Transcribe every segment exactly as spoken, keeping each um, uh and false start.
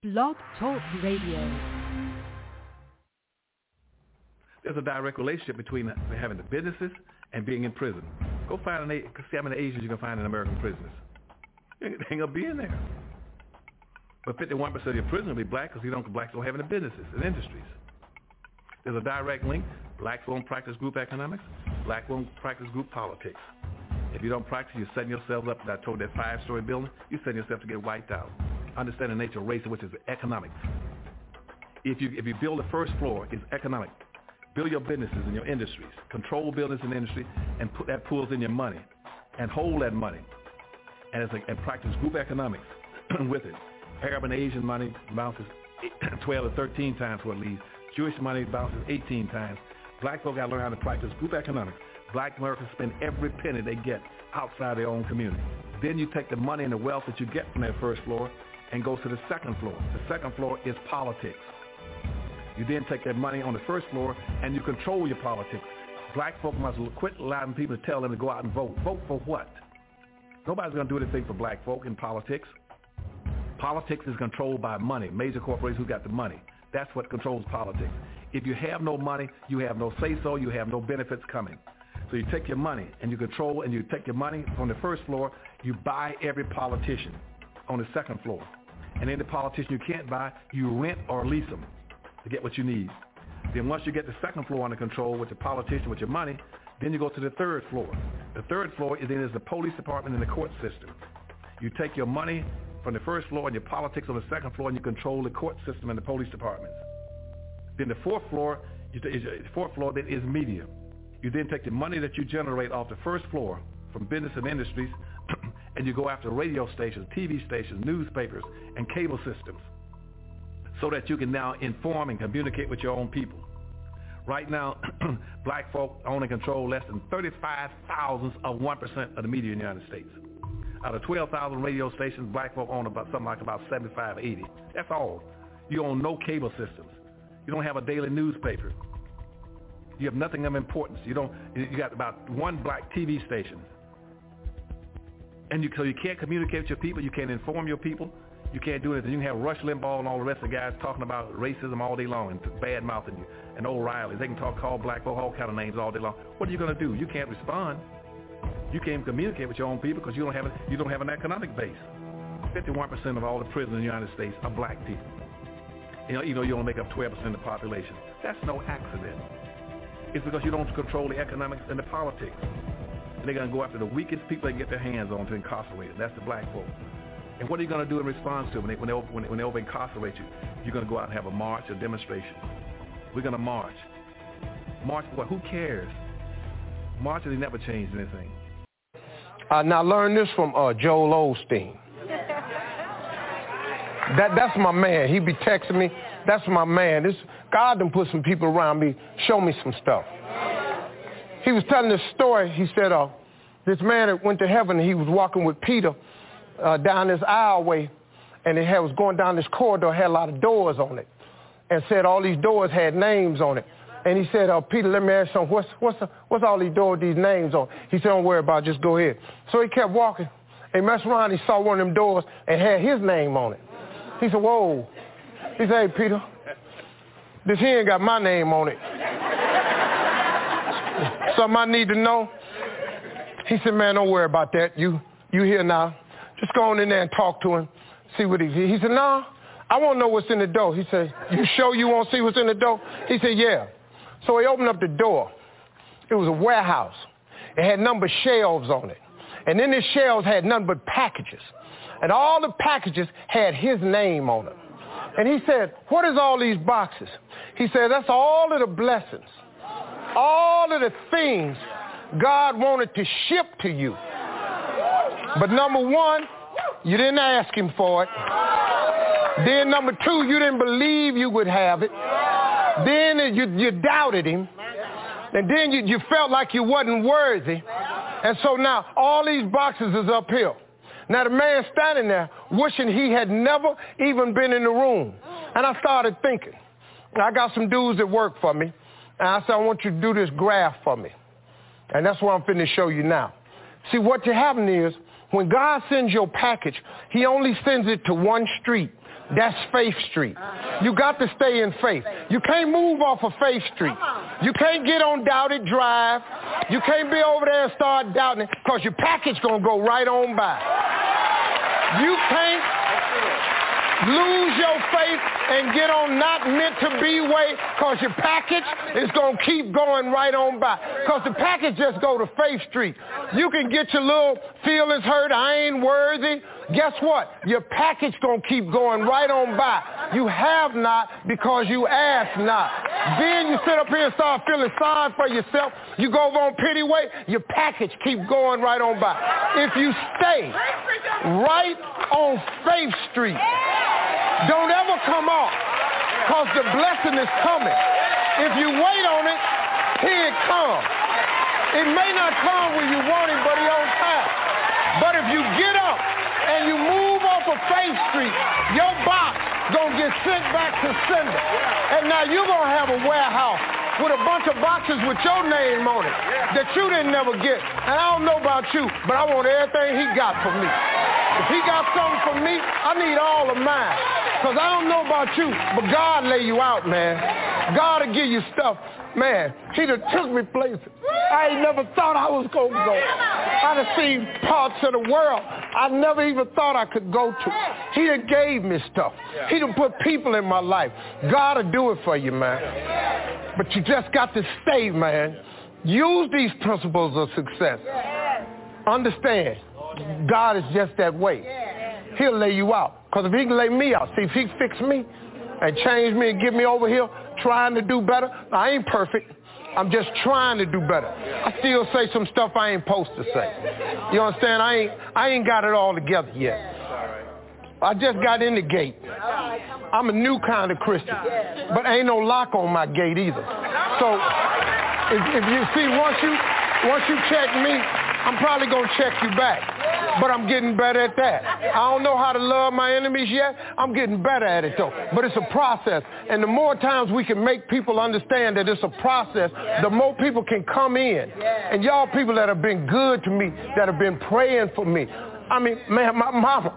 Blog Talk Radio. There's a direct relationship between having the businesses and being in prison. Go find an, see how many Asians you can find in American prisons. They ain't gonna be in there. But fifty-one percent of your prisoners will be black because you don't blacks don't have any businesses and industries. There's a direct link. Blacks won't practice group economics. Black won't practice group politics. If you don't practice, you're setting yourself up. I told that five-story building, you're setting yourself to get wiped out. Understand the nature of race, which is economics. If you if you build the first floor, it's economic. Build your businesses and your industries. Control business and industry, and put that pulls in your money, and hold that money, and, it's a, and practice group economics with it. Arab and Asian money bounces twelve to thirteen times what it leaves. Jewish money bounces eighteen times. Black folk got to learn how to practice group economics. Black Americans spend every penny they get outside their own community. Then you take the money and the wealth that you get from that first floor and go to the second floor. The second floor is politics. You then take that money on the first floor and you control your politics. Black folk must quit allowing people to tell them to go out and vote. Vote for what? Nobody's going to do anything for black folk in politics. Politics is controlled by money, major corporations who got the money. That's what controls politics. If you have no money, you have no say-so, you have no benefits coming. So you take your money and you control, and you take your money from the first floor, you buy every politician on the second floor. And then the politician you can't buy, you rent or lease them to get what you need. Then once you get the second floor under control with the politician, with your money, then you go to the third floor. The third floor is then is the police department and the court system. You take your money from the first floor and your politics on the second floor, and you control the court system and the police departments. Then the fourth floor, you t- the fourth floor then is media. You then take the money that you generate off the first floor from business and industries, and you go after radio stations, T V stations, newspapers, and cable systems, so that you can now inform and communicate with your own people. Right now, black folk own and control less than thirty-five thousandths of one percent of the media in the United States. Out of twelve thousand radio stations, black folk own about something like about seventy-five, eighty. That's all. You own no cable systems. You don't have a daily newspaper. You have nothing of importance. You don't. You got about one black T V station, and you so you can't communicate with your people. You can't inform your people. You can't do anything. You can have Rush Limbaugh and all the rest of the guys talking about racism all day long and bad mouthing you, and O'Reilly. They can talk, call black folk all kind of names all day long. What are you going to do? You can't respond. You can't communicate with your own people because you don't have a, you don't have an economic base. fifty-one percent of all the prisoners in the United States are black people. You know, you know, you only make up twelve percent of the population. That's no accident. It's because you don't control the economics and the politics. And they're going to go after the weakest people they can get their hands on to incarcerate them. That's the black folk. And what are you going to do in response to them when they, when they, when they, when they over-incarcerate you? You're going to go out and have a march, a demonstration. We're going to march. March for what? Who cares? Marches, they never changed anything. Uh, now learn this from uh, Joel Osteen. that That's my man. He be texting me. That's my man. This God done put some people around me, show me some stuff. He was telling this story. He said, uh, this man that went to heaven, and he was walking with Peter uh, down this aisleway, and it had, was going down this corridor, had a lot of doors on it, and said all these doors had names on it. And he said, uh, Peter, let me ask you something. What's, what's, the, what's all these doors, these names on? He said, don't worry about it, just go ahead. So he kept walking, and he messed around, he saw one of them doors and had his name on it. He said, whoa. He said, hey, Peter, this here ain't got my name on it. Something I need to know? He said, man, don't worry about that. You you here now. Just go on in there and talk to him, see what he's here. He said, no, I want to know what's in the door. He said, you sure you want to see what's in the door? He said, yeah. So he opened up the door. It was a warehouse. It had number shelves on it. And then the shelves had nothing but packages. And all the packages had his name on them. And he said, what is all these boxes? He said, that's all of the blessings, all of the things God wanted to ship to you. But number one, you didn't ask him for it. Then number two, you didn't believe you would have it. Then you, you doubted him. And then you, you felt like you wasn't worthy. And so now all these boxes is uphill. Now the man standing there wishing he had never even been in the room. And I started thinking, I got some dudes that work for me. And I said, I want you to do this graph for me. And that's what I'm finna show you now. See, what happening is when God sends your package, he only sends it to one street. That's Faith Street. You got to stay in faith. You can't move off of Faith Street. You can't get on Doubted Drive. You can't be over there and start doubting it because your package going to go right on by. You can't lose your faith and get on not meant to be way because your package is going to keep going right on by. Because the package just go to Faith Street. You can get your little feelings hurt. I ain't worthy. Guess what? Your package going to keep going right on by. You have not because you ask not. Then you sit up here and start feeling sorry for yourself. You go over on Pity Way, your package keep going right on by. If you stay right on Faith Street, don't ever come off because the blessing is coming. If you wait on it, here it comes. It may not come when you want it, but it's on time. But if you get up and you move off of Faith Street, your box gonna get sent back to sender. And now you're gonna have a warehouse with a bunch of boxes with your name on it that you didn't never get. And I don't know about you, but I want everything he got for me. If he got something for me, I need all of mine. Because I don't know about you, but God lay you out, man. God will give you stuff. Man, he done took me places I ain't never thought I was going to go. I done seen parts of the world I never even thought I could go to. He done gave me stuff. He done put people in my life. God will do it for you, man. But you just got to stay, man. Use these principles of success. Understand, God is just that way. He'll lay you out. Because if he can lay me out, see, if he fix me and change me and get me over here trying to do better, I ain't perfect. I'm just trying to do better. I still say some stuff I ain't supposed to say. You understand? I ain't, I ain't got it all together yet. I just got in the gate. I'm a new kind of Christian. But ain't no lock on my gate either. So if, if you see, once you, once you check me, I'm probably going to check you back. But I'm getting better at that. I don't know how to love my enemies yet. I'm getting better at it, though. But it's a process. And the more times we can make people understand that it's a process, the more people can come in. And y'all people that have been good to me, that have been praying for me. I mean, man, my mama,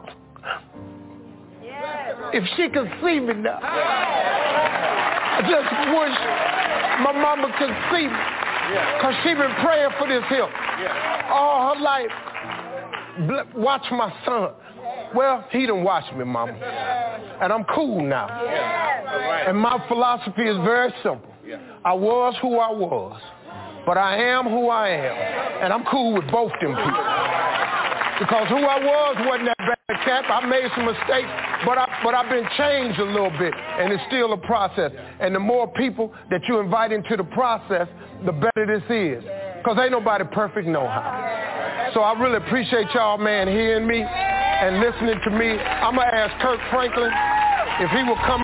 if she could see me now, I just wish my mama could see me. Because she been praying for this here all her life. Watch my son. Well, he done watched me, mama. And I'm cool now. And my philosophy is very simple. I was who I was, but I am who I am. And I'm cool with both them people. Because who I was wasn't that bad cat. I made some mistakes, but, I, but I've been changed a little bit, and it's still a process. And the more people that you invite into the process, the better this is. Because ain't nobody perfect no how. So I really appreciate y'all, man, hearing me and listening to me. I'm going to ask Kirk Franklin if he will come.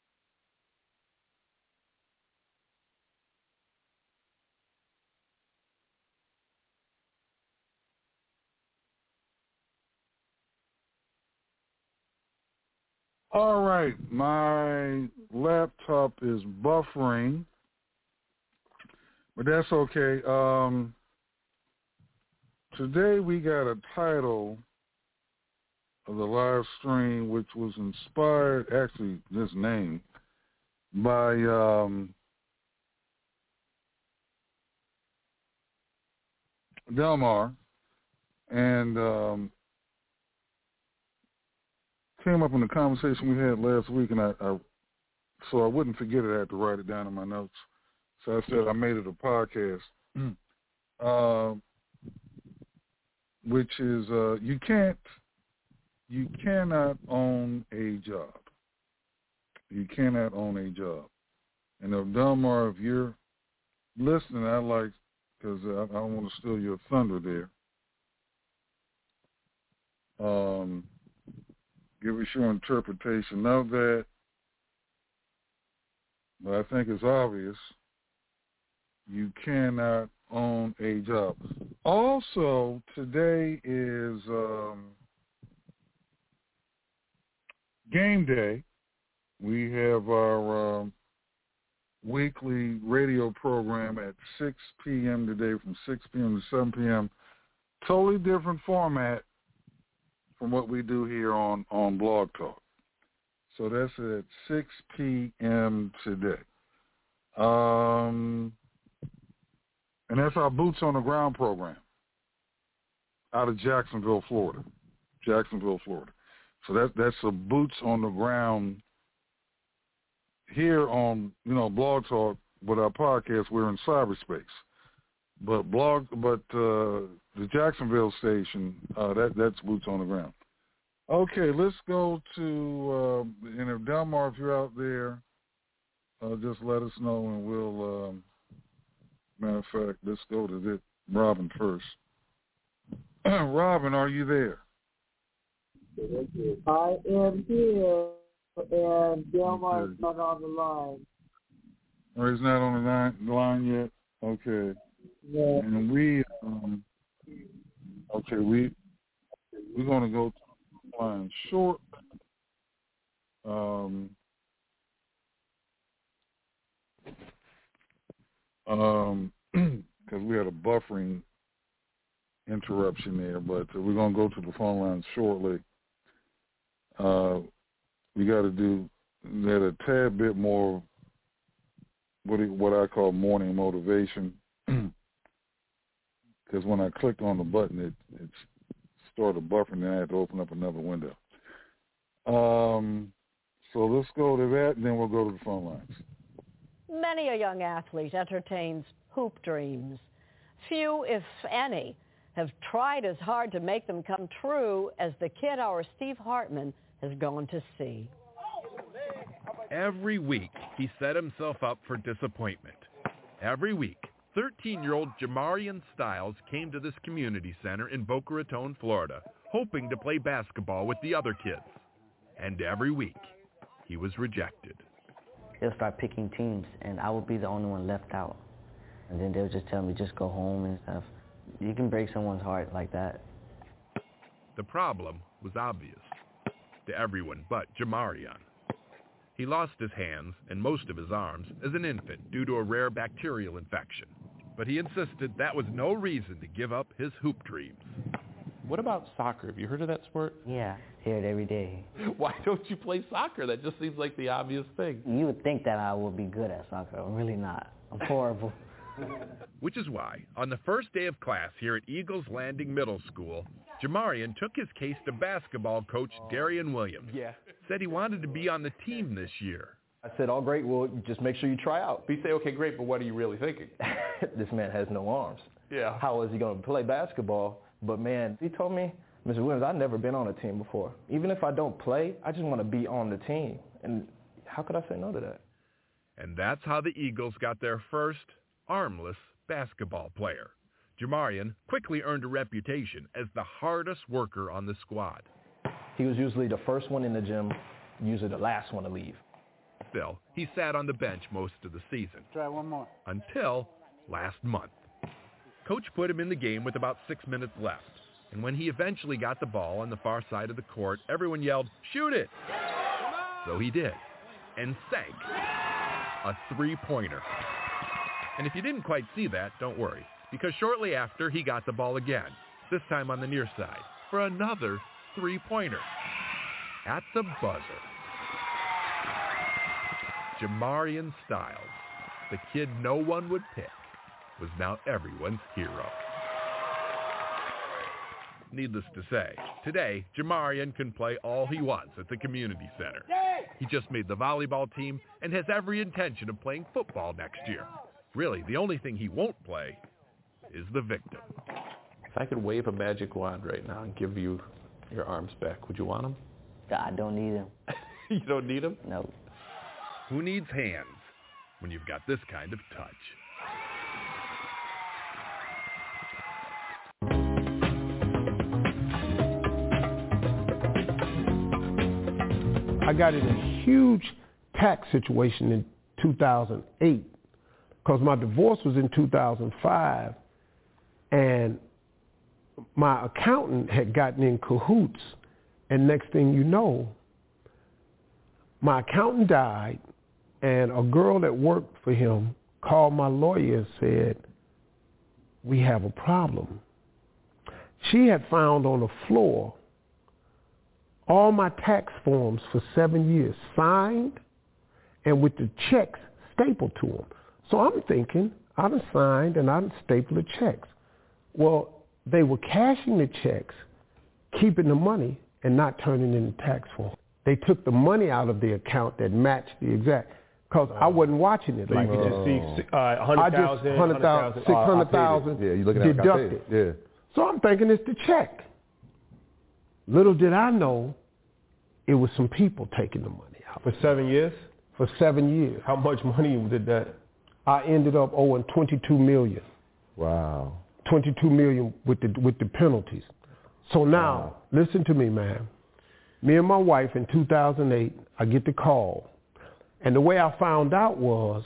All right, my laptop is buffering, but that's okay. Um, today we got a title of the live stream which was inspired, actually this name, by um, Delmar, and um, came up in the conversation we had last week, and I, I so I wouldn't forget it, I had to write it down in my notes. So I said I made it a podcast, uh, which is uh, you can't, you cannot own a job. You cannot own a job. And if Delmar, if you're listening, I like, because I, I don't want to steal your thunder there. Um. Give us your interpretation of that. But I think it's obvious. You cannot own a job. Also, today is um, game day. We have our um, weekly radio program at six p.m. today, from six p.m. to seven p.m. Totally different format from what we do here on, on Blog Talk. So that's at six p.m. today. Um, and that's our Boots on the Ground program out of Jacksonville, Florida. Jacksonville, Florida. So that, that's a Boots on the Ground here on, you know, Blog Talk. With our podcast, we're in cyberspace. But blog, but uh, the Jacksonville station, uh, that that's Boots on the Ground. Okay, let's go to, uh, and if Delmar, if you're out there, uh, just let us know, and we'll, um, matter of fact, let's go to this, Robin first. Robin, are you there? I am here, and Delmar is not on the line. Or he's not on the line, the line yet? Okay. Yeah. And we, um, okay, we, we're going to go to the line short. Um, um, because we had a buffering interruption there, but we're going to go to the phone lines shortly. Uh, we got to do that a tad bit more what it, what I call morning motivation, because when I clicked on the button, it, it started buffering, and I had to open up another window. Um, so let's go to that, and then we'll go to the phone lines. Many a young athlete entertains hoop dreams. Few, if any, have tried as hard to make them come true as the kid our Steve Hartman has gone to see. Every week, he set himself up for disappointment. Every week, thirteen-year-old Jamarian Styles came to this community center in Boca Raton, Florida, hoping to play basketball with the other kids. And every week, he was rejected. They'll start picking teams, and I would be the only one left out. And then they'll just tell me, just go home and stuff. You can break someone's heart like that. The problem was obvious to everyone but Jamarian. He lost his hands and most of his arms as an infant due to a rare bacterial infection. But he insisted that was no reason to give up his hoop dreams. What about soccer? Have you heard of that sport? Yeah, hear it every day. Why don't you play soccer? That just seems like the obvious thing. You would think that I would be good at soccer. I'm really not. I'm horrible. Which is why, on the first day of class here at Eagles Landing Middle School, Jamarian took his case to basketball coach Darian Williams. Yeah. Said he wanted to be on the team this year. I said, oh, great, well, just make sure you try out. But you say, okay, great, but what are you really thinking? This man has no arms. Yeah. How is he going to play basketball? But, man, he told me, Mister Williams, I've never been on a team before. Even if I don't play, I just want to be on the team. And how could I say no to that? And that's how the Eagles got their first armless basketball player. Jamarian quickly earned a reputation as the hardest worker on the squad. He was usually the first one in the gym, usually the last one to leave. Still, he sat on the bench most of the season. Try one more. Until last month. Coach put him in the game with about six minutes left. And when he eventually got the ball on the far side of the court, everyone yelled, "Shoot it!" So he did. And sank a three-pointer. And if you didn't quite see that, don't worry, because shortly after, he got the ball again, this time on the near side, for another three-pointer. At the buzzer. Jamarian Styles, the kid no one would pick, was now everyone's hero. Needless to say, today, Jamarian can play all he wants at the community center. He just made the volleyball team and has every intention of playing football next year. Really, the only thing he won't play is the victim. If I could wave a magic wand right now and give you your arms back, would you want them? I don't need them. You don't need them? No. Who needs hands when you've got this kind of touch? I got in a huge tax situation in two thousand eight because my divorce was in two thousand five, and my accountant had gotten in cahoots, and next thing you know, my accountant died, and a girl that worked for him called my lawyer and said, "We have a problem." She had found on the floor all my tax forms for seven years signed and with the checks stapled to them. So I'm thinking, I done signed and I done stapled the checks. Well, they were cashing the checks, keeping the money, and not turning in the tax form. They took the money out of the account that matched the exact, because I wasn't watching it so like you could that. just see uh, one hundred thousand, one hundred thousand, six hundred thousand yeah, you looking at deducted. Yeah. So I'm thinking it's the check. Little did I know, it was some people taking the money out. For seven years? For seven years. How much money did that? I ended up owing twenty-two million dollars. Wow. twenty-two million dollars with the with the penalties. So now, wow. Listen to me, man. Me and my wife in two thousand eight, I get the call. And the way I found out was,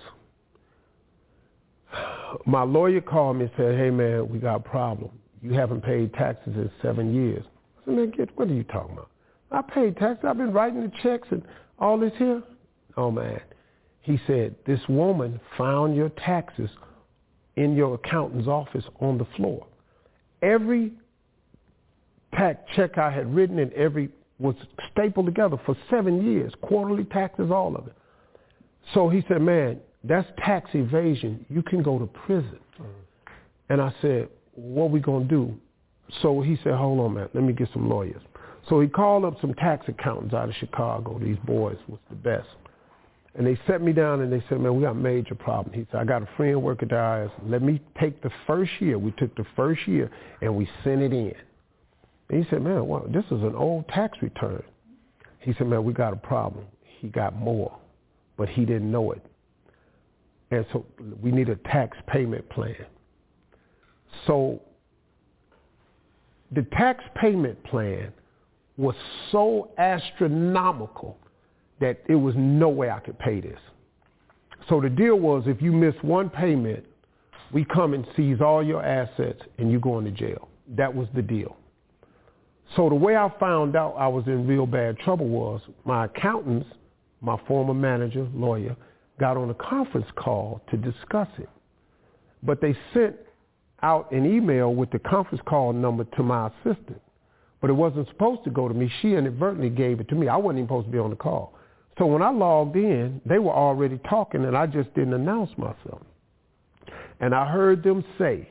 my lawyer called me and said, hey, man, we got a problem. You haven't paid taxes in seven years. I said, man, get, what are you talking about? I paid taxes. I've been writing the checks and all this here. Oh, man. He said, this woman found your taxes in your accountant's office on the floor. Every tax check I had written and every was stapled together for seven years, quarterly taxes, all of it. So he said, man, that's tax evasion. You can go to prison. Mm. And I said, what are we going to do? So he said, hold on, man, let me get some lawyers. So he called up some tax accountants out of Chicago. These boys was the best. And they set me down and they said, man, we got a major problem. He said, I got a friend working at the I R S. Let me take the first year. We took the first year and we sent it in. And he said, man, well, this is an old tax return. He said, man, we got a problem. He got more, but he didn't know it. And so we need a tax payment plan. So the tax payment plan was so astronomical that there was no way I could pay this. So the deal was, if you miss one payment, we come and seize all your assets and you go into jail. That was the deal. So the way I found out I was in real bad trouble was my accountants, my former manager, lawyer, got on a conference call to discuss it. But they sent out an email with the conference call number to my assistant. But it wasn't supposed to go to me. She inadvertently gave it to me. I wasn't even supposed to be on the call. So when I logged in, they were already talking and I just didn't announce myself. And I heard them say,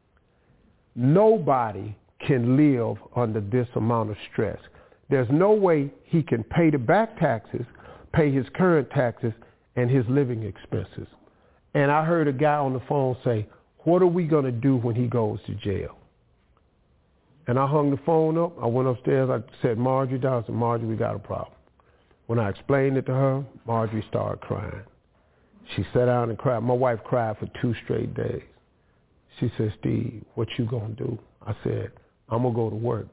nobody can live under this amount of stress. There's no way he can pay the back taxes, pay his current taxes, and his living expenses. And I heard a guy on the phone say, what are we going to do when he goes to jail? And I hung the phone up. I went upstairs. I said, Marjorie down. I said, Marjorie, we got a problem. When I explained it to her, Marjorie started crying. She sat down and cried. My wife cried for two straight days. She said, Steve, what you going to do? I said, I'm going to go to work.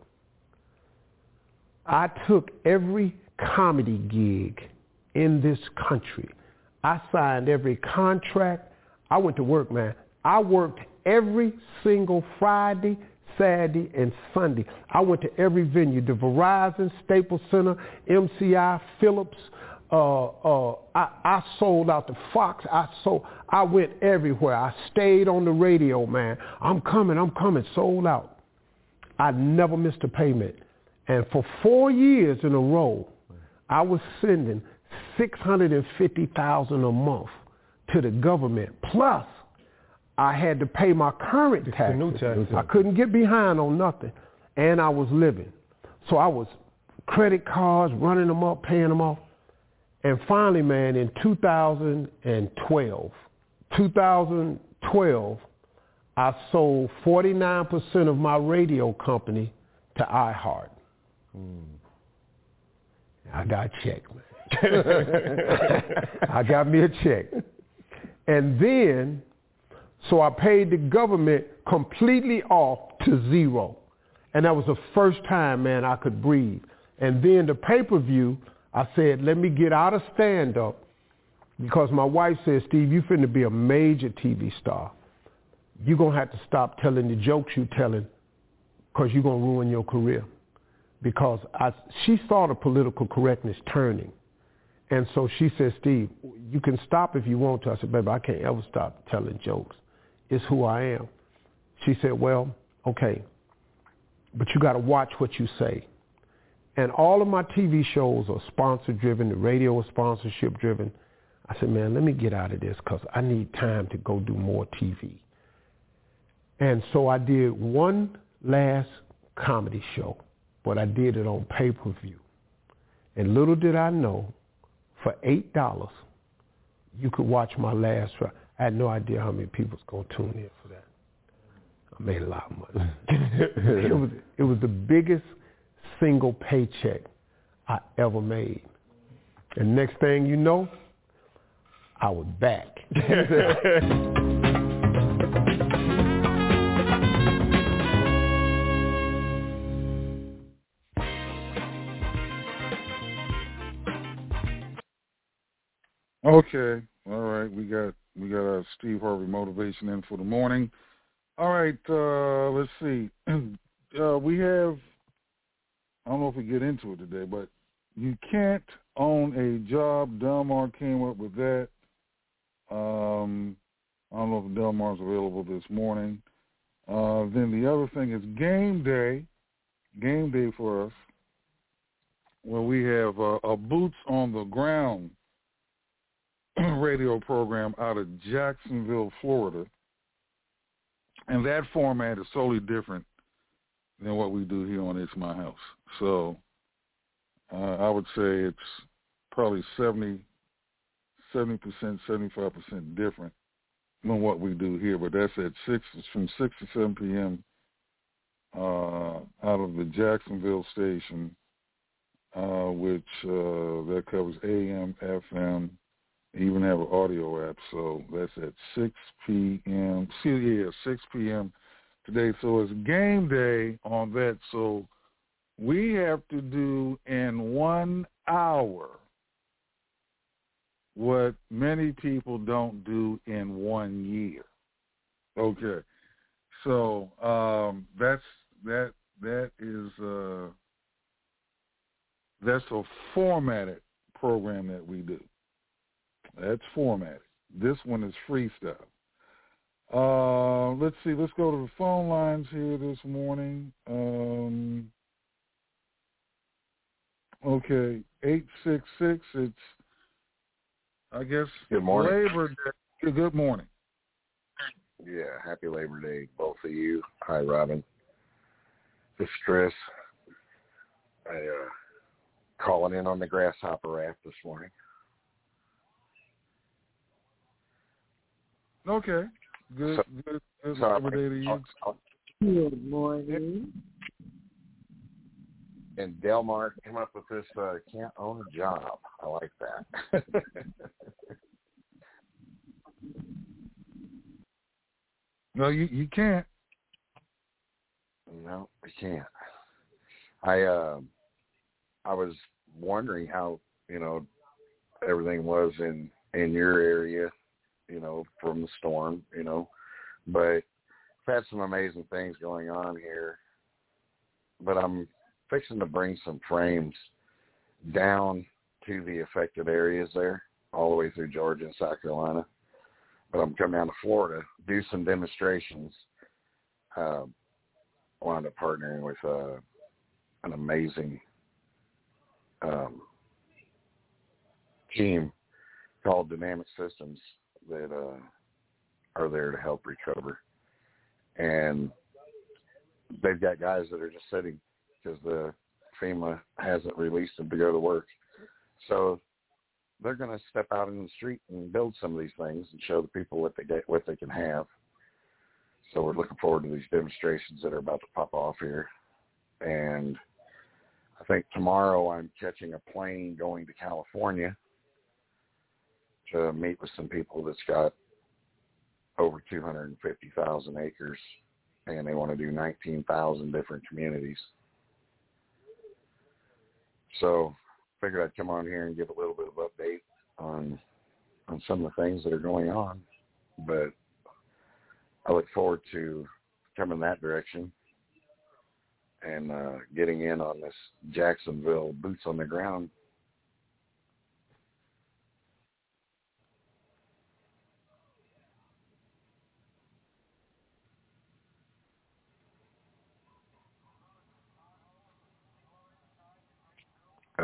I took every comedy gig in this country. I signed every contract. I went to work, man. I worked every single Friday, Saturday, and Sunday. I went to every venue, the Verizon, Staples Center, M C I, Phillips. Uh, uh, I, I sold out the Fox. I sold. I went everywhere. I stayed on the radio, man. I'm coming, I'm coming, sold out. I never missed a payment. And for four years in a row, I was sending six hundred fifty thousand dollars a month to the government. Plus, I had to pay my current taxes. New taxes. I couldn't get behind on nothing. And I was living. So I was credit cards, running them up, paying them off. And finally, man, in two thousand twelve, two thousand twelve, I sold forty-nine percent of my radio company to iHeart. Mm. I got a check, man. I got me a check. And then, so I paid the government completely off to zero. And that was the first time, man, I could breathe. And then the pay-per-view, I said, let me get out of stand-up because my wife said, Steve, you finna be a major T V star. You're going to have to stop telling the jokes you're telling because you're going to ruin your career. Because I, she saw the political correctness turning. And so she said, Steve, you can stop if you want to. I said, baby, I can't ever stop telling jokes. It's who I am. She said, well, okay, but you got to watch what you say. And all of my T V shows are sponsor-driven. The radio is sponsorship-driven. I said, man, let me get out of this because I need time to go do more T V. And so I did one last comedy show, but I did it on pay-per-view. And little did I know, for eight dollars, you could watch my last show. I had no idea how many people was going to tune in for that. I made a lot of money. it was it was the biggest single paycheck I ever made. And next thing you know, I was back. Okay, all right. We got we got our Steve Harvey motivation in for the morning. All right, uh, let's see. Uh, we have. I don't know if we get into it today, but you can't own a job. Delmar came up with that. Um, I don't know if Delmar's available this morning. Uh, then the other thing is game day. Game day for us, where we have uh, a Boots on the Ground radio program out of Jacksonville, Florida. And that format is totally different than what we do here on It's My House. So uh, I would say it's probably seventy, seventy percent, seventy-five percent different than what we do here. But that's at six, it's from six to seven p.m. Uh, out of the Jacksonville station, uh, which uh, that covers A M, F M, even have an audio app. So that's at six p.m. See, yeah, six p.m. today. So it's game day on that. So we have to do in one hour what many people don't do in one year. Okay. So um, that's that that is uh, that's a formatted program that we do. That's formatted. This one is freestyle. Uh, let's see. Let's go to the phone lines here this morning. Um, okay, eight six six. It's I guess good morning. Labor Day. Good morning. Yeah, happy Labor Day, both of you. Hi, Robin. This is Chris. I uh, calling in on the grasshopper raft this morning. Okay. Good. So, good. Good so Labor Day to you. Good morning. And Delmar came up with this. Uh, can't own a job. I like that. No, you you can't. No, I can't. I uh, I was wondering how, you know, everything was in, in your area, you know, from the storm, you know. But I've had some amazing things going on here. But I'm fixing to bring some frames down to the affected areas there, all the way through Georgia and South Carolina. But I'm coming down to Florida, do some demonstrations. Uh, wound up partnering with uh, an amazing um, team called Dynamic Systems that uh, are there to help recover. And they've got guys that are just sitting because the FEMA hasn't released them to go to work. So they're going to step out in the street and build some of these things and show the people what they get, what they can have. So we're looking forward to these demonstrations that are about to pop off here. And I think tomorrow I'm catching a plane going to California to meet with some people that's got over two hundred fifty thousand acres, and they want to do nineteen thousand different communities. So figured I'd come on here and give a little bit of update on on some of the things that are going on. But I look forward to coming that direction and uh, getting in on this Jacksonville boots on the ground.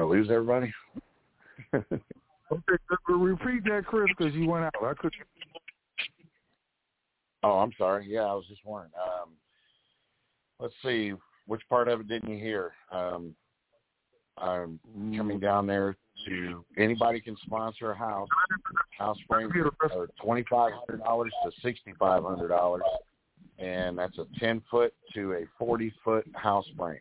lose everybody? Okay, repeat that, Chris, because you went out. I couldn't. Oh, I'm sorry. Yeah, I was just wondering. Um, let's see, which part of it didn't you hear? Um, I'm coming down there to anybody can sponsor a house. House frames are twenty-five hundred dollars to sixty-five hundred dollars, and that's a ten foot to a forty foot house frame.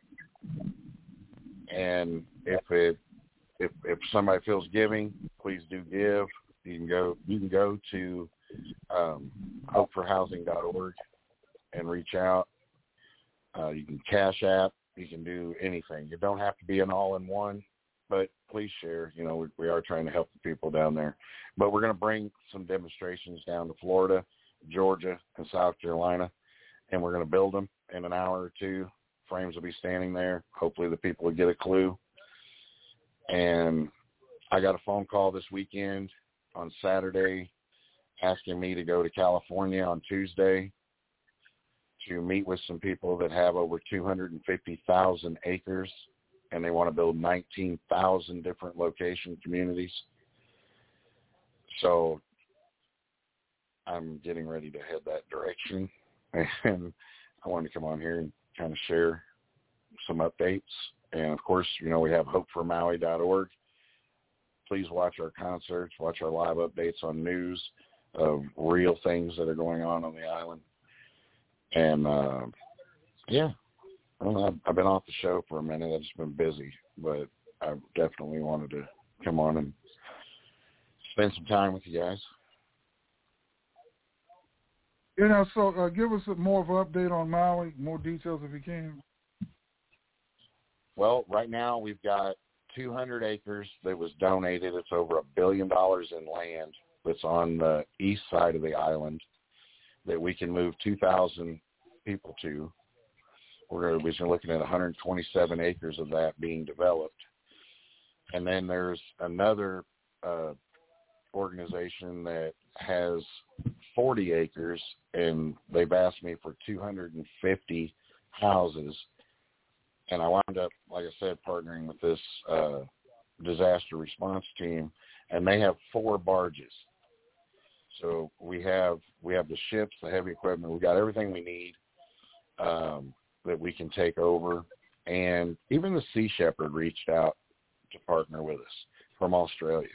And if it if if somebody feels giving, please do give. You can go you can go to um, hope for housing dot org and reach out. Uh, you can cash app. You can do anything. You don't have to be an all-in-one, but please share. You know, we, we are trying to help the people down there. But we're going to bring some demonstrations down to Florida, Georgia, and South Carolina, and we're going to build them in an hour or two. Frames will be standing there. Hopefully the people will get a clue. And I got a phone call this weekend on Saturday asking me to go to California on Tuesday to meet with some people that have over two hundred fifty thousand acres, and they want to build nineteen thousand different location communities. So I'm getting ready to head that direction, and I wanted to come on here and kind of share some updates. And, of course, you know, we have hope for maui dot org. Please watch our concerts, watch our live updates on news of real things that are going on on the island. And, uh, yeah, I don't know, I've, I've been off the show for a minute. I've just been busy, but I definitely wanted to come on and spend some time with you guys. You know, so uh, give us a, more of an update on Maui, more details if you can. Well, right now we've got two hundred acres that was donated. It's over a billion dollars in land that's on the east side of the island that we can move two thousand people to. We're going to be looking at one hundred twenty-seven acres of that being developed. And then there's another uh, organization that has forty acres, and they've asked me for two hundred fifty houses. And I wound up, like I said, partnering with this uh, disaster response team, and they have four barges. So we have we have the ships, the heavy equipment. We've got everything we need um, that we can take over. And even the Sea Shepherd reached out to partner with us from Australia.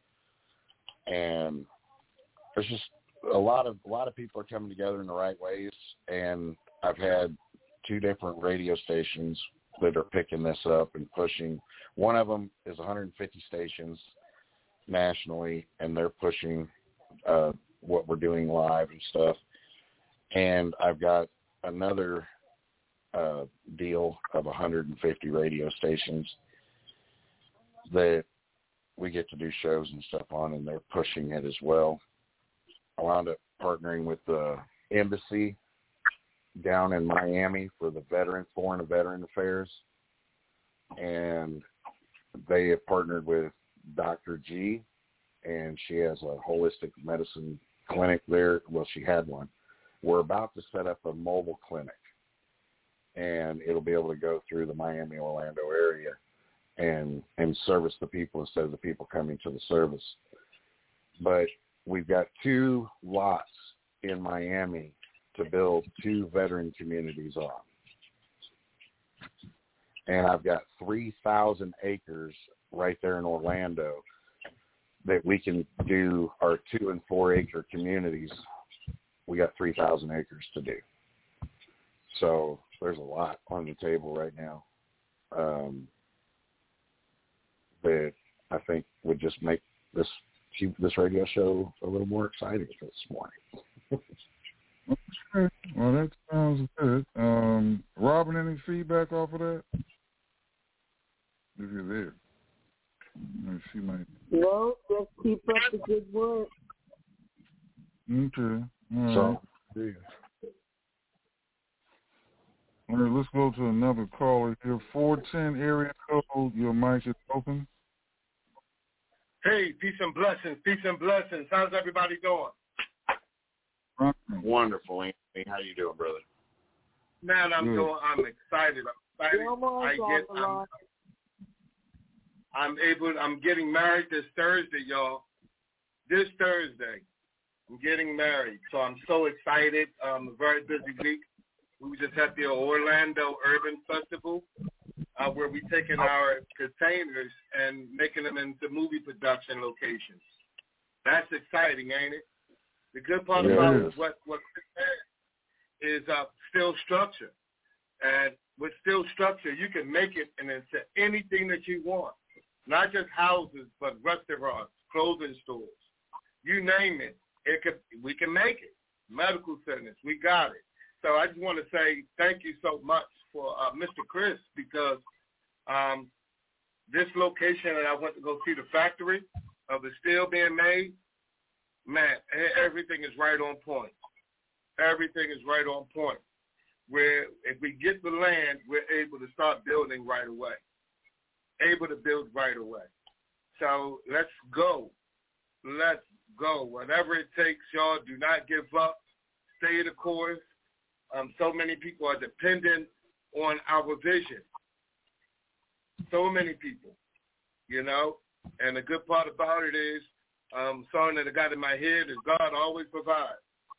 And there's just a lot of a lot of people are coming together in the right ways. And I've had two different radio stations that are picking this up and pushing. One of them is one hundred fifty stations nationally, and they're pushing uh, what we're doing live and stuff. And I've got another uh, deal of one hundred fifty radio stations that we get to do shows and stuff on, and they're pushing it as well. I wound up partnering with the embassy down in Miami for the veteran, foreign and veteran affairs. And they have partnered with Doctor G, and she has a holistic medicine clinic there. Well, she had one. We're about to set up a mobile clinic, and it'll be able to go through the Miami, Orlando area and, and service the people instead of the people coming to the service. But we've got two lots in Miami to build two veteran communities on. And I've got three thousand acres right there in Orlando that we can do our two and four acre communities. We got three thousand acres to do. So there's a lot on the table right now um, that I think would just make this this radio show a little more exciting this morning. Okay. Well, that sounds good. Um, Robin, any feedback off of that? If you're there. She might. No, just keep up the good work. Okay. All right. So, yeah. All right, let's go to another caller here. four ten area code, your mic is open. Hey, peace and blessings, peace and blessings. How's everybody doing? Wonderful, Anthony. How you doing, brother? Man, I'm Good. doing. I'm excited. I'm excited. Come on, I get. I'm, I'm able. I'm getting married this Thursday, y'all. This Thursday, I'm getting married. So I'm so excited. Um, a very busy week. We were just at the Orlando Urban Festival, uh, where we're taking our containers and making them into movie production locations. That's exciting, ain't it? The good part Yeah, about it is. what what is uh, still structure. And with still structure, you can make it into anything that you want. Not just houses, but restaurants, clothing stores. You name it, it could, we can make it. Medical centers, we got it. So I just want to say thank you so much for uh, Mister Chris, because um, this location that I went to go see the factory of the steel being made, man, everything is right on point. Everything is right on point. Where if we get the land, we're able to start building right away. Able to build right away. So let's go. Let's go. Whatever it takes, y'all, do not give up. Stay the course. Um, so many people are dependent on our vision. So many people, you know. And the good part about it is, um, song that I got in my head is God always provides.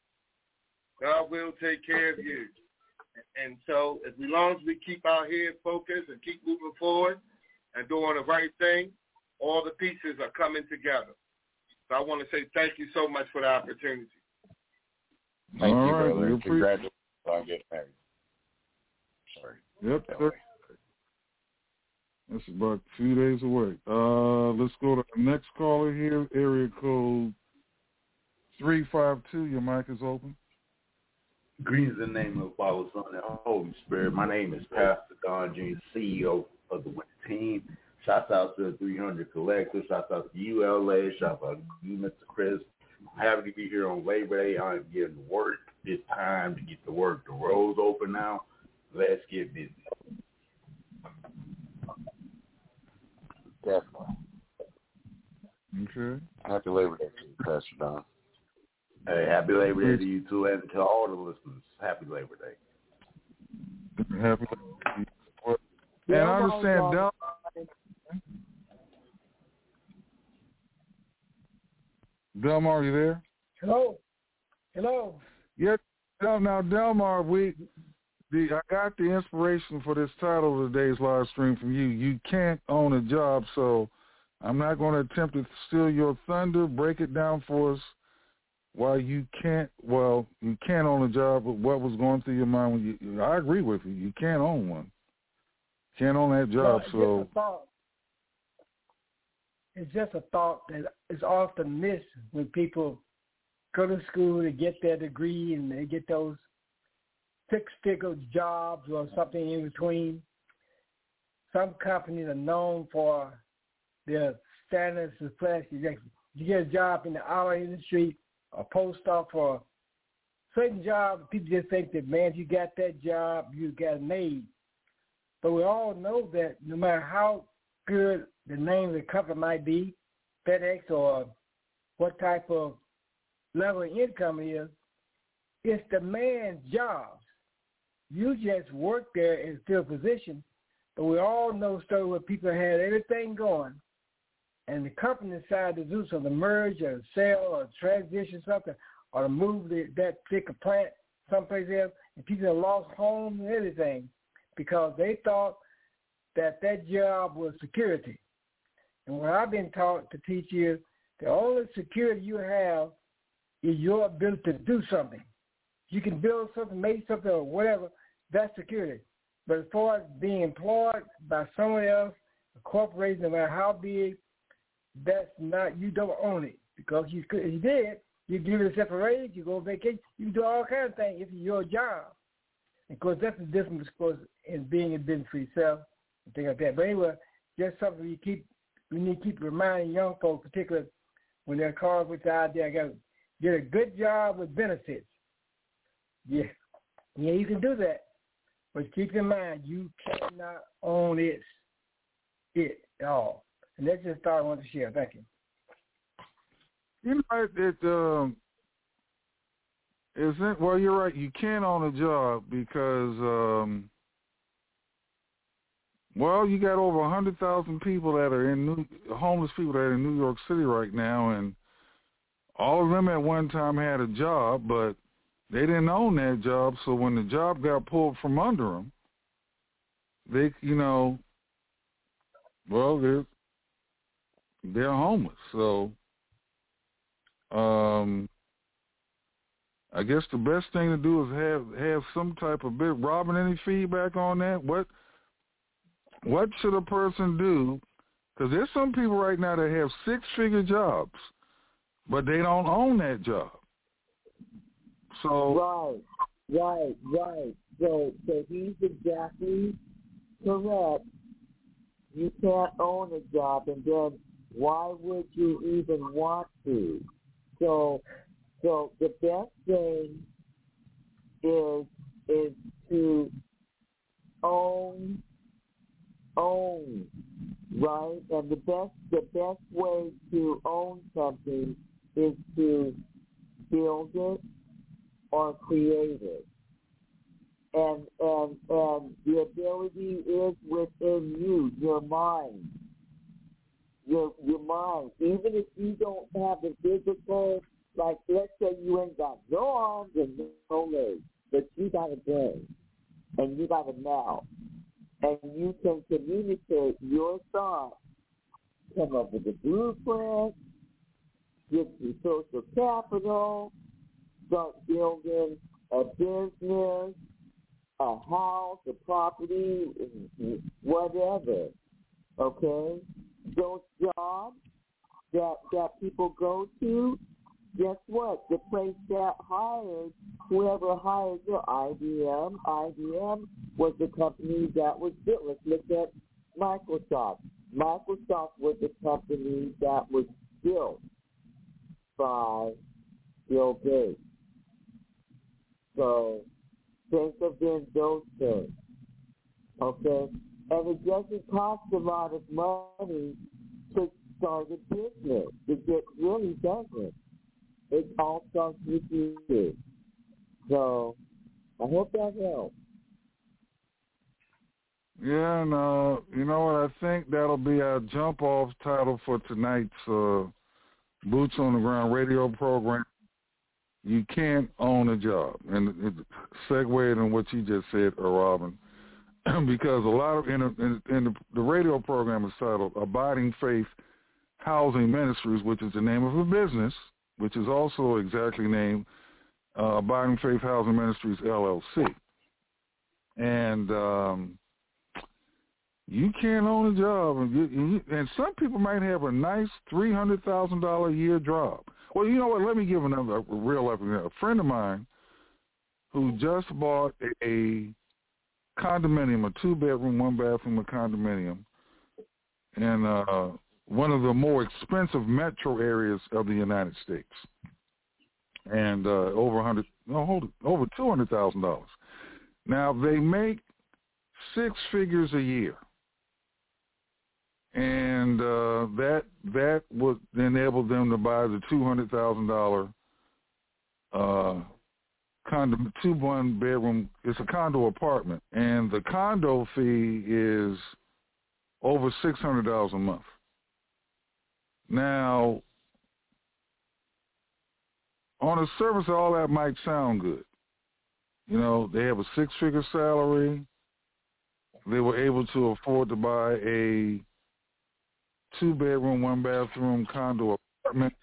God will take care of you. And so as long as we keep our head focused and keep moving forward and doing the right thing, all the pieces are coming together. So I want to say thank you so much for the opportunity. Thank All you, right, brother. we appreciate- Congratulations on getting married. Sorry. Yep, That sir. way. That's about two days away. Uh, let's go to the next caller here, area code three five two. Your mic is open. Greetings in the name of the Father, Son, and Holy Spirit. My name is Pastor Don Junior, C E O of the Winter Team. Shouts out to the three hundred Collective. Shouts out to you, L A. Shouts out to you, Mister Chris. I'm happy to be here on Labor Day. I'm getting to work. It's time to get to work. The road's open now. Let's get busy. Definitely. Okay. Happy Labor Day to you, Pastor Don. Hey, happy Labor Day to you too, and to all the listeners. Happy Labor Day. Happy Labor Day. And I understand, Del. Delmar, are you there? Hello. Hello. Yes. Del, now, Delmar, we, the, I got the inspiration for this title of today's live stream from you. You can't own a job, so I'm not going to attempt to steal your thunder. Break it down for us. Why you can't, well, you can't own a job, but what was going through your mind when you, I agree with you, you can't own one. Can't own that job, no, it's so. Just a thought. It's just a thought that is often missed when people go to school to get their degree and they get those six-figure jobs or something in between. Some companies are known for their standards of success. You get a job in the auto industry, a post off for a certain job, people just think that, man, if you got that job, you got it made. But we all know that no matter how good the name of the company might be, FedEx or what type of level of income it is, it's the man's job. You just work there and still a position, but we all know stories where people had everything going, and the company decided to do something, merge or sell or transition something, or to move the, that particular plant someplace else, and people have lost homes and everything because they thought that that job was security. And what I've been taught to teach is the only security you have is your ability to do something. You can build something, make something, or whatever, that's security. But as far as being employed by someone else, a corporation, no matter how big, that's not, you don't own it. Because you could, if you did, you give yourself a raise, you go on vacation, you can do all kinds of things if it's your job. And of course, that's the difference, of course, in being in business for yourself and things like that. But anyway, just something you keep, we need to keep reminding young folks, particularly when they're called with the idea, I got to get a good job with benefits. Yeah, yeah, you can do that. But keep in mind, you cannot own it, it at all. And that's just all I want to share. Thank you. You know, it, um, isn't, well, you're right. You can't own a job because um, Well, you got over one hundred thousand people that are in New, homeless people that are in New York City right now, and all of them at one time had a job, but they didn't own that job. So when the job got pulled from under them, they, you know, well, they're they're homeless. So, um, I guess the best thing to do is have have some type of bit. Robin, any feedback on that? What what should a person do? Because there's some people right now that have six-figure jobs, but they don't own that job. So right, right, right. So, so he's exactly correct. You can't own a job, and then why would you even want to? So, so the best thing is is to own, own, right? And the best the best way to own something is to build it or create it. And and and the ability is within you, your mind. Your your mind. Even if you don't have the physical, like let's say you ain't got no arms and no legs, but you got a brain and you got a mouth, and you can communicate your thoughts, come up with a blueprint, get your social capital, start building a business, a house, a property, whatever, okay? Those jobs that that people go to, guess what? The place that hires, whoever hires them, I B M, I B M was the company that was built. Let's look at Microsoft. Microsoft was the company that was built by Bill Gates. So think of them those things, okay? And it doesn't cost a lot of money to start a business. It really doesn't. It all starts with you. So I hope that helps. Yeah, and uh, you know what? I think that'll be our jump-off title for tonight's uh, Boots on the Ground radio program. You can't own a job. And it segued in what you just said, uh, Robin, because a lot of, in, a, in, in the, the radio program is titled Abiding Faith Housing Ministries, which is the name of a business, which is also exactly named uh, Abiding Faith Housing Ministries, L L C. And um, you can't own a job. And, you, you, and some people might have a nice three hundred thousand dollars a year job. Well, you know what? Let me give another a real life example. A friend of mine who just bought a, a condominium, a two-bedroom, one-bathroom, a condominium, in uh, one of the more expensive metro areas of the United States, and uh, over a hundred, no, hold it, over two hundred thousand dollars. Now they make six figures a year, and uh, that that would enable them to buy the two hundred thousand dollar uh, condo, two one bedroom. It's a condo apartment, and the condo fee is over six hundred dollars a month. Now, on the surface, all that might sound good. You know, they have a six-figure salary. They were able to afford to buy a two-bedroom, one-bathroom condo apartment.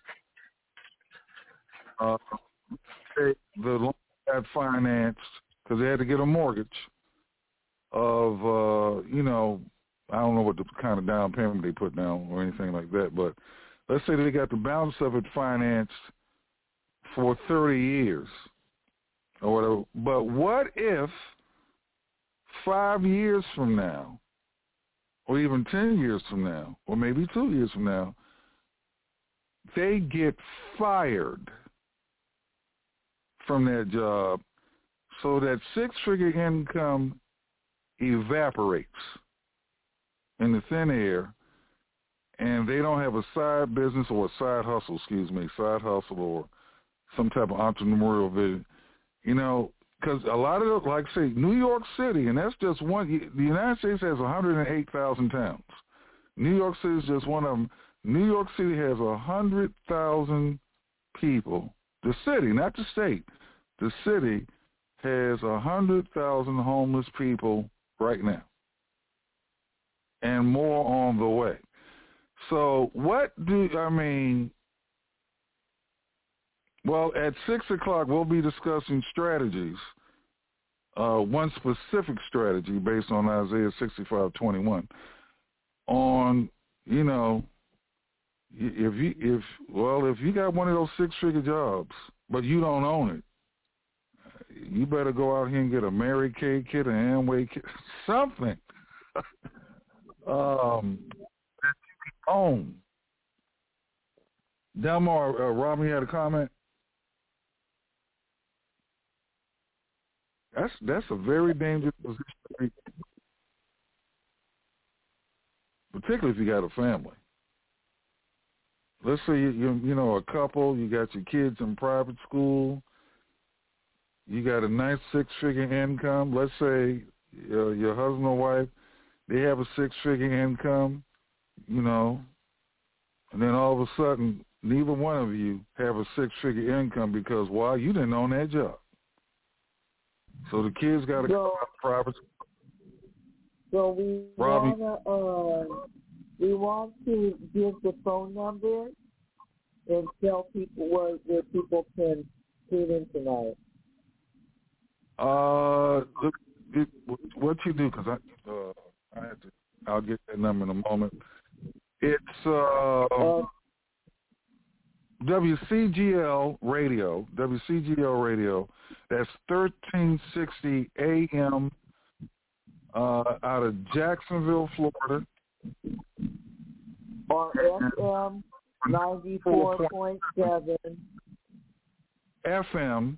Uh, they, the loan got financed because they had to get a mortgage of, uh, you know, I don't know what the kind of down payment they put down or anything like that, but let's say they got the balance of it financed for thirty years or whatever. But what if five years from now, or even ten years from now, or maybe two years from now, they get fired from their job, so that six-figure income evaporates in the thin air, and they don't have a side business or a side hustle, excuse me, side hustle or some type of entrepreneurial vision. You know, because a lot of, like I say, New York City, and that's just one. The United States has one hundred eight thousand towns. New York City is just one of them. New York City has one hundred thousand people. The city, not the state. The city has one hundred thousand homeless people right now, and more on the way. So what do, I mean, well, at six o'clock we'll be discussing strategies, uh, one specific strategy based on Isaiah sixty-five twenty-one on, you know, if you, if, well, if you got one of those six-figure jobs, but you don't own it, you better go out here and get a Mary Kay kit, an Amway kit, something um, that you can own. Delmar, uh, Robin, you had a comment? That's that's a very dangerous position to be, particularly if you got a family. Let's say you, you you know a couple, you got your kids in private school, you got a nice six-figure income. Let's say uh, your husband or wife, they have a six-figure income, you know, and then all of a sudden, neither one of you have a six-figure income because, why? You didn't own that job. So the kids got to go out to private school. So we Robbie. wanna, uh, we want to give the phone number and tell people where, where people can tune in tonight. Uh, look, it, what you do, because I, uh, I have to, I'll get that number in a moment. It's uh, uh, W C G L Radio, W C G L Radio. That's thirteen sixty A M uh, out of Jacksonville, Florida. On F M ninety-four point seven. F M,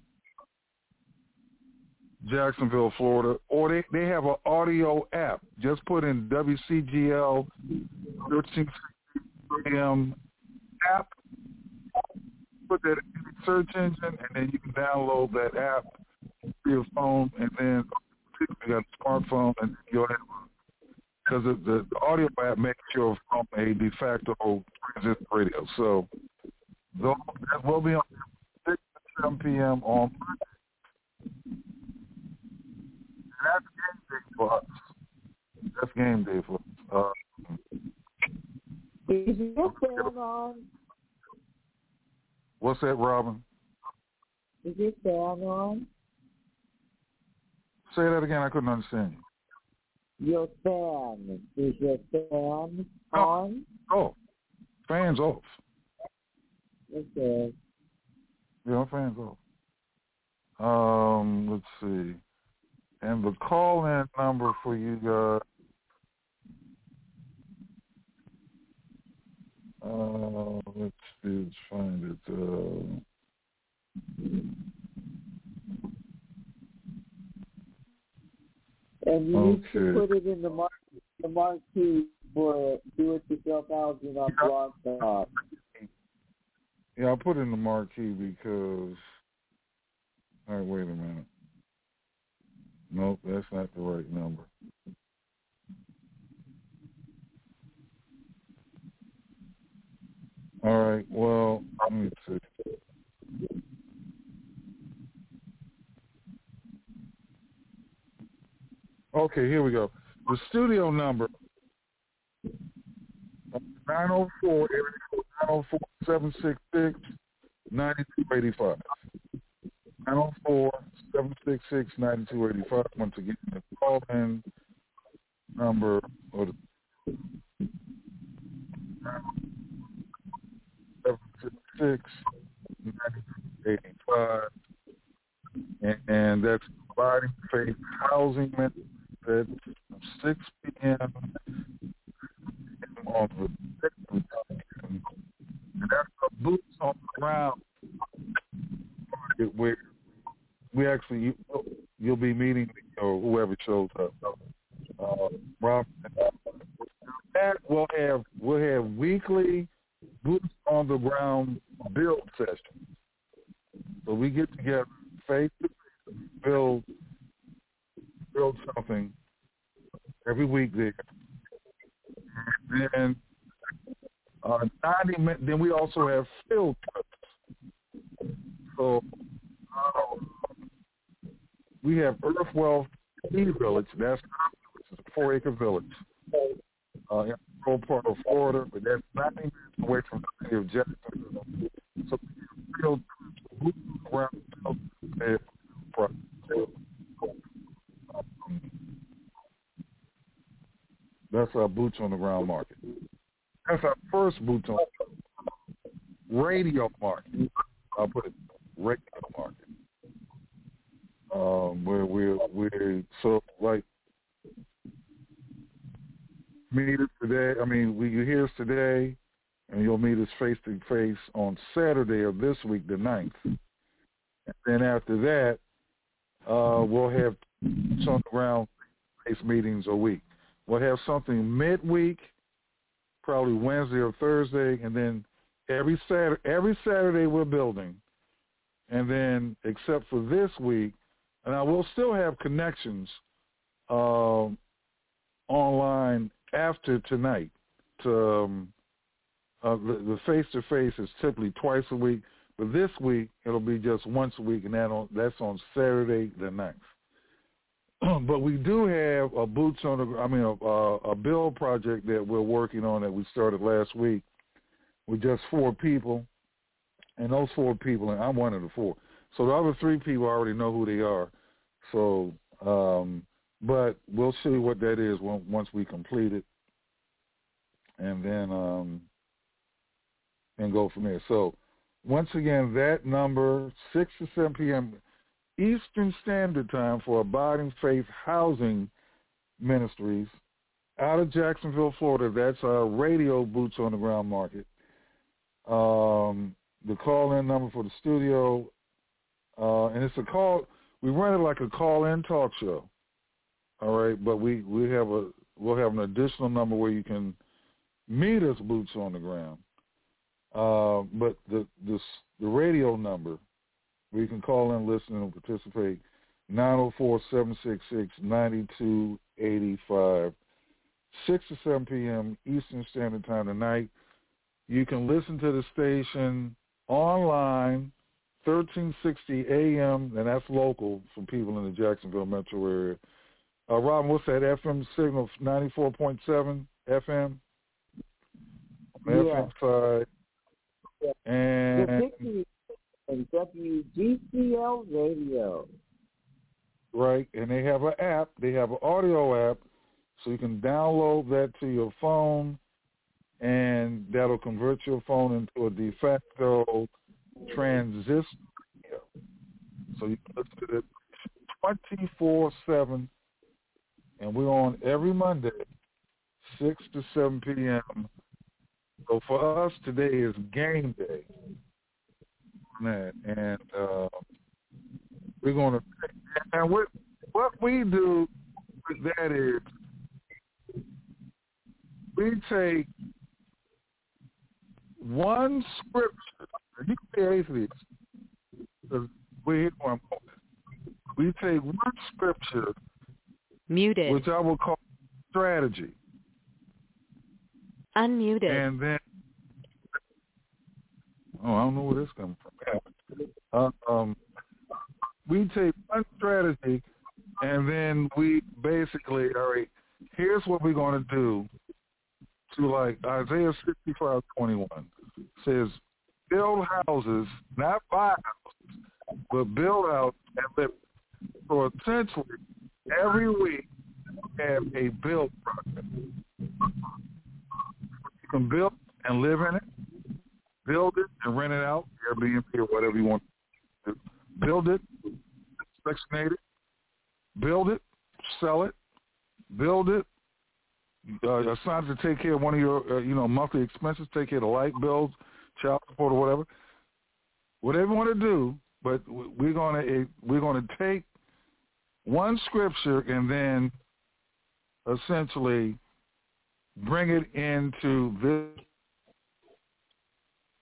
Jacksonville, Florida. Or they, they have an audio app. Just put in W C G L thirteen sixty A M app. Put that in the search engine, and then you can download that app to your phone, and then you got a smartphone, and you'll have, because the, the audio app makes your phone a de facto transistor radio. So those, that will be on six to seven p.m. on Monday. That's game day for us. That's game day for us. Uh, Is your fan on? What's that, Robin? Is your fan on? Say that again. I couldn't understand you. Your fan. Is your fan on? Oh, fan's off. Okay. Yeah, fan's off. Um, let's see. And the call-in number for you guys. Uh, let's see, let's find it. Uh, and you okay. need to put it in the mark, the marquee for do-it-yourself housing on Blog Talk. Yeah, I'll put it in the marquee because. All right, wait a minute. Nope, that's not the right number. All right, well, let me see. Okay, here we go. The studio number, nine oh four, nine oh four, seven six six, nine two eight five. nine oh four, seven six six, nine two eight five. Once again, the call-in number, or the seven six six, nine two eight five, and, and that's Providing Faith Housing Ministry at six p.m. on the sixth, and that's a boots on the ground where we actually you, you'll be meeting or whoever shows up. Uh, Rob, that we'll have we'll have weekly boots on the ground build sessions. So we get together face to face build build something every week there. And uh, ninety minutes. Then we also have field trips. So uh, we have Earth Wealth Tea Village. That's a four-acre village uh, in the rural part of Florida, but that's ninety minutes away from the city of Jacksonville. So field trips around the um, that's our boots on the ground market. That's our first boots on the radio market. I'll put it radio market. Um, where we're we're so like meet us today. I mean, we you hear us today, and you'll meet us face to face on Saturday of this week, the ninth. And then after that, uh, we'll have boots on the ground face meetings a week. We'll have something midweek, probably Wednesday or Thursday, and then every Saturday, every Saturday we're building. And then, except for this week, and I will still have connections uh, online after tonight. To, um, uh, the, the face-to-face is typically twice a week, but this week it'll be just once a week, and that on, that's on Saturday the ninth. But we do have a boots on the, I mean, a, a build project that we're working on that we started last week with just four people, and those four people, and I'm one of the four. So the other three people already know who they are. So, um, but we'll see what that is once we complete it, and then um, and go from there. So once again, that number, six to seven p.m. Eastern Standard Time for Abiding Faith Housing Ministries out of Jacksonville, Florida. That's our radio boots on the ground market. Um, the call-in number for the studio, uh, and it's a call. We run it like a call-in talk show. All right, but we, we have a we'll have an additional number where you can meet us boots on the ground. Uh, but the this the radio number, where you can call in, listen, and participate, nine oh four, seven six six, nine two eight five, six to seven p.m. Eastern Standard Time tonight. You can listen to the station online, thirteen sixty a.m., and that's local for people in the Jacksonville metro area. Uh, Robin, what's that F M signal, ninety-four point seven F M? On the Yeah. F M side. And and W G C L Radio. Right, and they have an app. They have an audio app, so you can download that to your phone, and that'll convert your phone into a de facto transistor. So you can listen to it twenty-four seven, and we're on every Monday, six to seven p.m. So for us, today is game day. And uh, we're going to, and what what we do with that is we take one scripture. You can be atheist, because we we take one scripture, Muted. which I will call strategy, Unmuted. and then oh, I don't know where this comes from. Uh, um, we take one strategy, and then we basically, all right, here's what we're going to do. To like Isaiah sixty-five twenty-one says, build houses, not buy houses, but build out and live. So essentially, every week we have a build project. You can build and live in it, build it and rent it out, Airbnb or whatever you want to do. Build it, Section eight it, build it, sell it, build it, uh, assign to take care of one of your, uh, you know, monthly expenses, take care of the light bills, child support or whatever. Whatever you want to do, but we're going to we're going to take one scripture and then essentially bring it into this.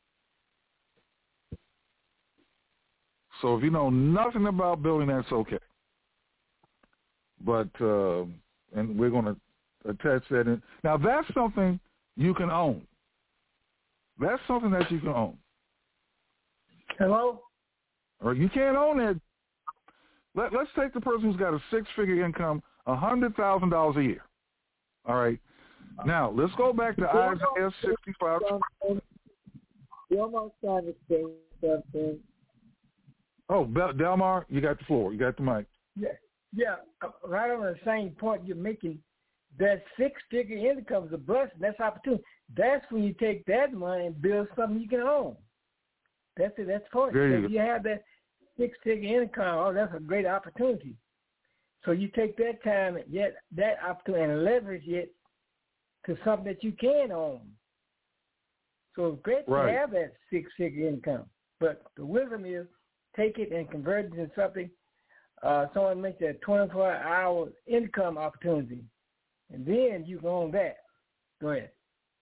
So if you know nothing about building, that's okay. but uh, and we're going to attach that in. Now that's something you can own. That's something that you can own. Hello? Or you can't own that. Let, let's take the person who's got a six-figure income, one hundred thousand dollars a year. All right. Now, let's go back to Isaiah sixty-five. You almost trying to say something. Oh, Bel- Delmar, you got the floor. You got the mic. Yeah, yeah. Right on the same point you're making. That six-figure income is a blessing. That's opportunity. That's when you take that money and build something you can own. That's it. That's the point. There you if you have that six-figure income, oh, that's a great opportunity. So you take that time and yet that opportunity and leverage it to something that you can own. So it's great right. to have that six-figure income. But the wisdom is take it and convert it into something. Uh, someone makes a twenty-four hour income opportunity, and then you can own that. Go ahead.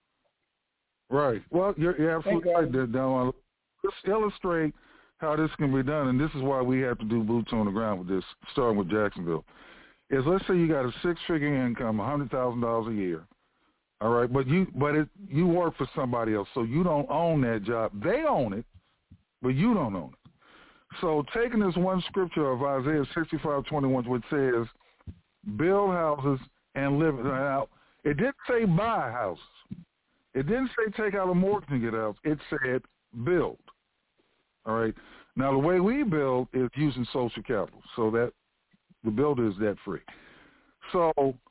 Right. Well, you're, you're absolutely Thank right, Delmar. Let's illustrate how this can be done, and this is why we have to do boots on the ground with this, starting with Jacksonville, is let's say you got a six-figure income, one hundred thousand dollars a year, all right, but you but it, you work for somebody else, so you don't own that job. They own it, but you don't own it. So taking this one scripture of Isaiah sixty-five twenty-one, which says, build houses and live. Now, it didn't say buy houses. It didn't say take out a mortgage and get a house. It said build. All right. Now, the way we build is using social capital, so that the builder is debt free. So,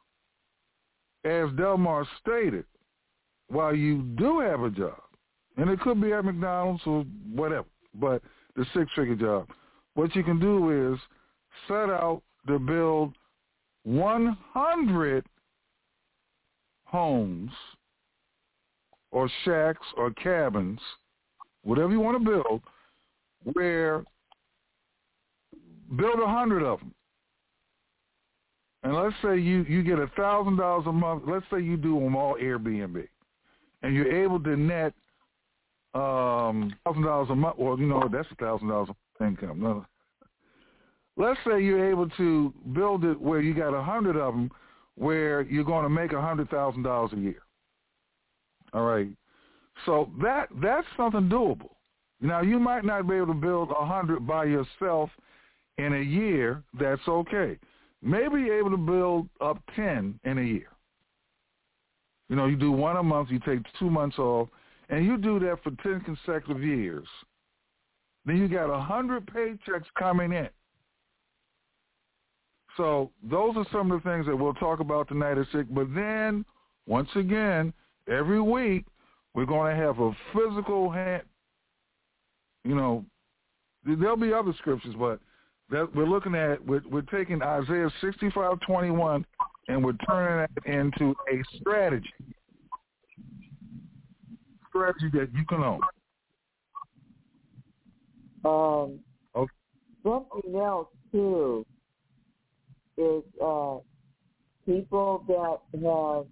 as Delmar stated, while you do have a job, and it could be at McDonald's or whatever, but the six-figure job, what you can do is set out to build one hundred homes or shacks or cabins, whatever you want to build, where build a hundred of them. And let's say you, you get a thousand dollars a month. Let's say you do them all Airbnb, and you're able to net um thousand dollars a month. Well, you know that's a thousand dollars of income. No. Let's say you're able to build it where you got a hundred of them, where you're going to make a hundred thousand dollars a year. All right. So that that's something doable. Now, you might not be able to build a hundred by yourself in a year. That's okay. Maybe you're able to build up ten in a year. You know, you do one a month, you take two months off, and you do that for ten consecutive years. Then you got a hundred paychecks coming in. So those are some of the things that we'll talk about tonight at six. But then, once again, every week, we're going to have a physical hand. You know, there'll be other scriptures, but that we're looking at, we're, we're taking Isaiah sixty-five twenty-one and we're turning it into a strategy. Strategy that you can own. Um, okay. Something else, too, is uh, people that have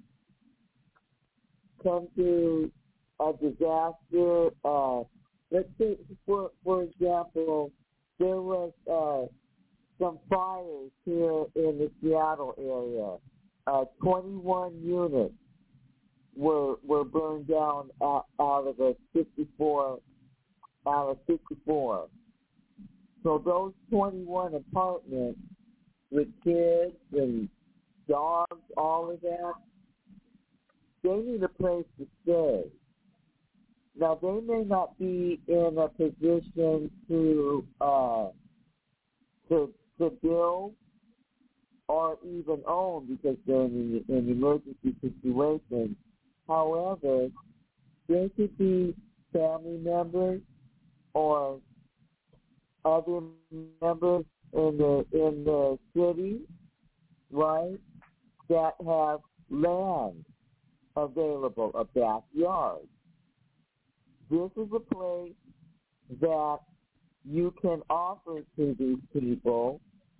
come to a disaster. Uh, let's say, for for example, there was uh, some fires here in the Seattle area. Uh, twenty-one units were were burned down out, out of a fifty-four out of fifty-four. So those twenty-one apartments with kids and dogs, all of that, they need a place to stay. Now, they may not be in a position to uh, to, to build or even own because they're in an emergency situation. However, there could be family members or other members in the in the city, right, that have land available, a backyard. This is a place that you can offer to these people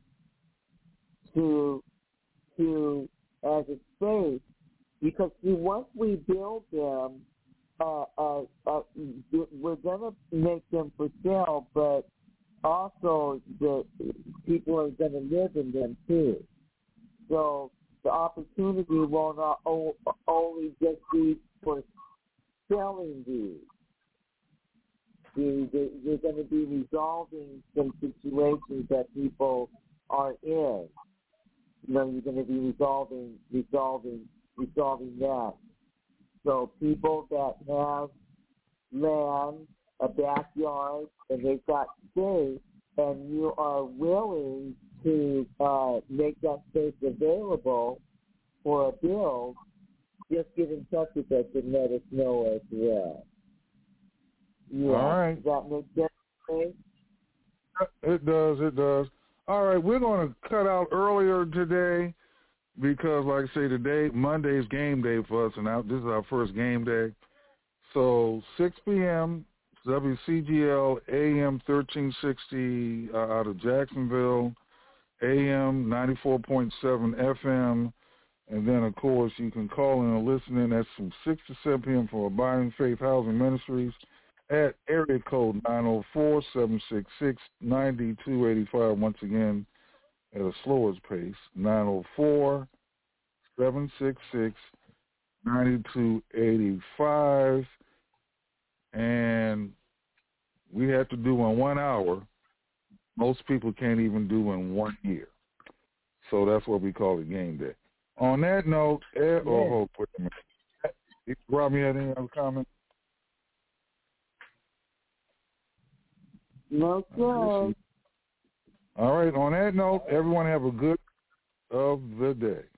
to to as a space, because see, once we build them, uh, uh, uh, we're gonna make them for sale, but also the people are gonna live in them too. So the opportunity will not o- only just be for selling these. The, the, you're going to be resolving some situations that people are in. You know, you're going to be resolving, resolving, resolving that. So people that have land, a backyard, and they've got space, and you are willing to uh, make that space available for a build, just get in touch with us and let us know as well. Yeah. All right. Does that make sense? It does, it does. All right, we're going to cut out earlier today because, like I say, today, Monday's game day for us, and this is our first game day. So six p.m., W C G L A M thirteen sixty uh, out of Jacksonville, A M ninety-four point seven F M, and then, of course, you can call in and listen in. That's from six to seven p.m. for Abiding Faith Housing Ministries at area code nine oh four, seven six six, nine two eight five. Once again, at a slower pace, nine oh four, seven six six, nine two eight five. And we have to do in one hour. Most people can't even do in one year. So that's what we call it game day. On that note, Ed, yeah. oh, hold, wait a minute. Rob, you had any other comment? No, sir. All right, on that note, everyone have a good of the day.